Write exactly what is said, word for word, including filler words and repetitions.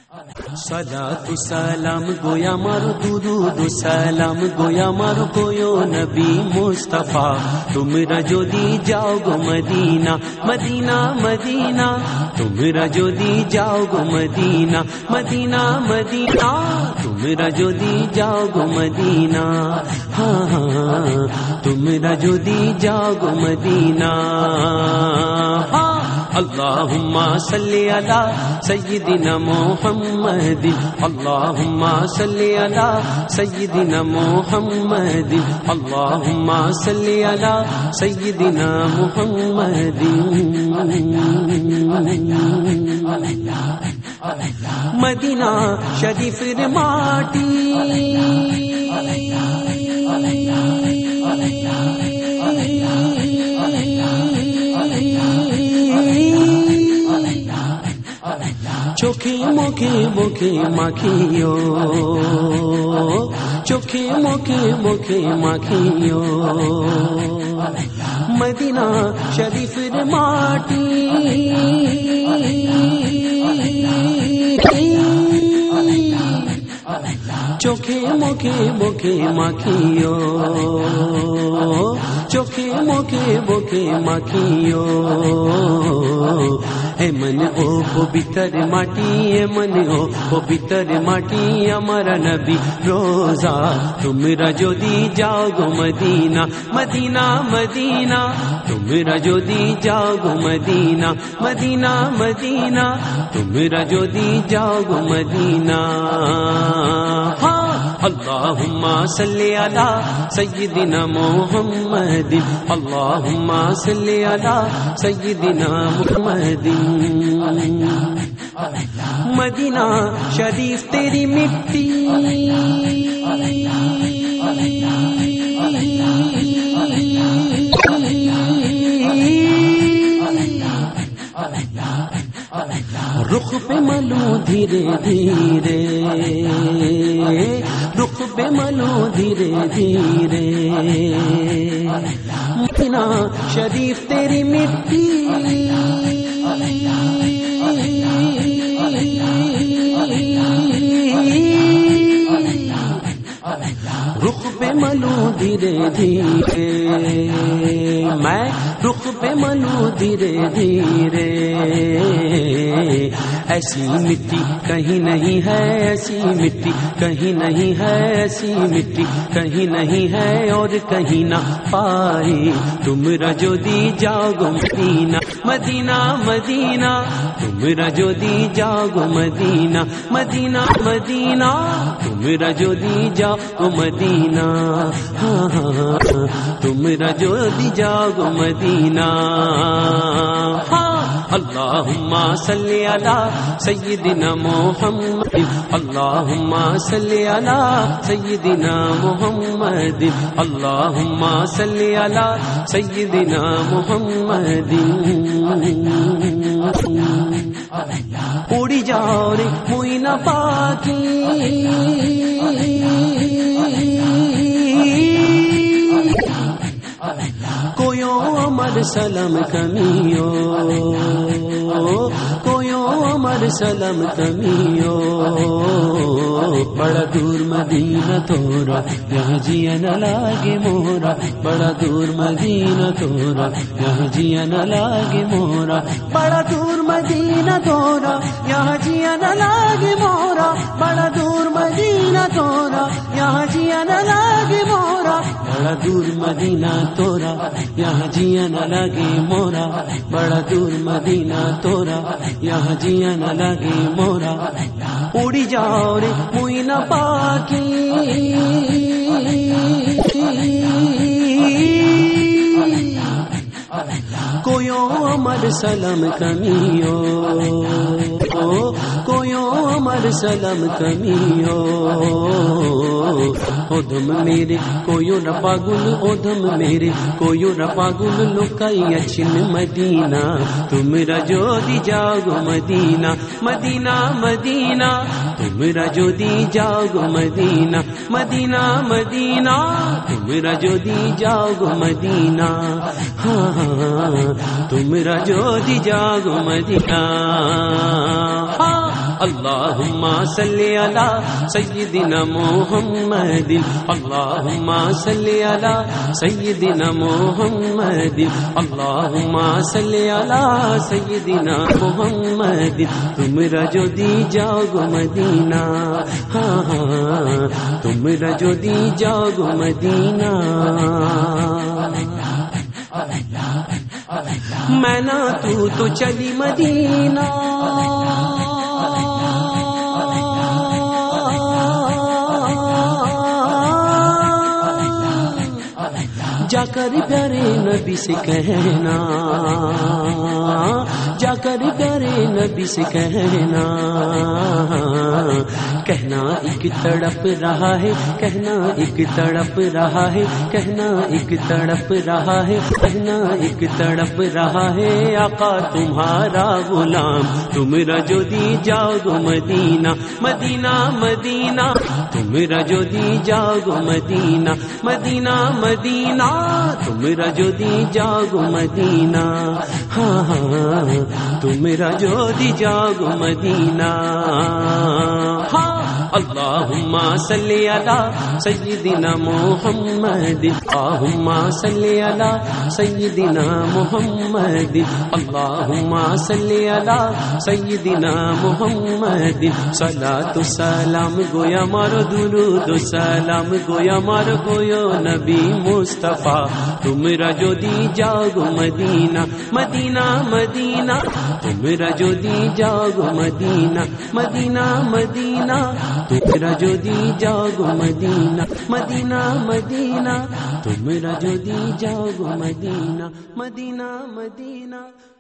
صلاۃ سلام گویا مارو درود سلام گویا مارو کویو نبی مصطفیٰ تمہرا جو دی جاؤ گو مدینہ مدینہ مدینہ تمہرا جو دی جاؤ گو مدینہ مدینہ مدینہ تمہرا جو دی جاؤ گو مدینہ ہاں ہاں تمہرا جو دی جاؤ گو مدینہ ہاں اللہم صلی علی سیدنا محمد اللہم صلی علی سیدنا محمد اللہم صلی علی سیدنا محمد مدینہ شریف ماٹی چوکھے موکھے موکھے ماکھیو چوکھے موکھے موکھے ماکھیو مدینہ شریف ماٹی چوکھے موکھے موکھے ماکھیو چوکھے موکھے موکھے ماکھیو اے من او پوتر ماٹی اے من او پوتر ماٹی ہمارا نبی روزہ تمہرا جو دی جاؤ گو مدینہ مدینہ مدینہ تمہرا جو دی جاؤ گو مدینہ مدینہ مدینہ تمہرا جو دی جاؤ گو مدینہ ہاں اللہم صلی علی سیدنا محمد اللہم صلی علی سیدنا محمد مدینہ شریف تیری مٹی رخ پہ ملو دھیرے دھیرے رخ پہ ملو دھیرے دھیرے مدینہ شریف تیری مٹی رخ پہ ملو دھیرے دھیرے میں رخ پہ ملو دھیرے دھیرے ایسی مٹی کہیں نہیں ہے ایسی مٹی کہیں نہیں ہے ایسی مٹی کہیں نہیں ہے اور کہیں نہ پائی تمہرا جو دی جاؤ گو مدینہ مدینہ مدینہ تمہرا جو دی جاؤ گو مدینہ مدینہ مدینہ تمہرا جو دی جاؤ گو مدینہ ہاں ہاں تمہرا جو دی جاؤ گو مدینہ ہاں اللہم صلی علی سیدنا محمد اللہم صلی علی سیدنا محمد اللہم صلی علی سیدنا محمد اڑی جاؤ رے موئینہ پاکی کویو امر سلام کمیو کویو امر سلام کمیو بڑا دور مدینہ تورا یہاں جیا نہ لاگے مورا بڑا دور مدینہ تورا یہاں جیا نہ لاگے مورا بڑا دور مدینہ تورا یہاں جیا نہ لاگے مورا بڑا دور مدینہ تورا یہاں جیا نہ لاگے مورا بڑا دور مدینہ تورا یہاں جیا نہ لگے مورا بڑا دور مدینہ تورا یہاں جیا نہ لگے مورا اڑی جاؤ رے موئینہ پاکی کویو امر سلام کمیو کویو امر سلام کمیو ادھم میرے کویو نہ پاگل ادھم میرے کویو نہ پاگل لوکائی اچھن مدینہ تمہرا جو دی جاؤ گو مدینہ مدینہ مدینہ تمہرا جو دی جاؤ گو مدینہ مدینہ مدینہ تمہرا جو دی جاؤ گو مدینہ ہاں ہاں تمہرا جو دی جاؤ گو مدینہ ہاں اللہم صلی علی سیدنا محمد اللہم صلی علی سیدنا محمد اللہم صلی علی سیدنا محمد تمہارا جو دی جاؤ گو مدینہ ہاں ہاں تمہارا جو دی جاؤ گو مدینہ میں نہ تو تو چلی مدینہ جا کر پیارے نبی سے کہنا جا کر پیارے نبی سے کہنا کہنا ایک تڑپ رہا ہے کہنا ایک تڑپ رہا ہے کہنا ایک تڑپ رہا ہے کہنا ایک تڑپ رہا ہے آقا تمہارا غلام تمہارا جو دی جاؤ گو مدینہ مدینہ مدینہ تمہارا جو دی جاؤ گو مدینہ مدینہ مدینہ تمہارا جو دی جاؤ گو مدینہ ہاں ہاں تمہارا جو دی جاؤ گو مدینہ ہاں اللہم صلی علی سیدنا محمد اللہم صلی علی سیدنا محمد اللہم صلی علی سیدنا محمد صلاۃ و سلام گویا مارو درود و سلام گویا مارو گویا نبی مصطفیٰ تمہارا جو دی جاؤ گو مدینہ مدینہ مدینہ تمہارا جو دی جاؤ گو مدینہ مدینہ مدینہ تمہارا جو دی جاؤ گو مدینہ مدینہ مدینہ تمہارا جو دی جاؤ گو مدینہ مدینہ مدینہ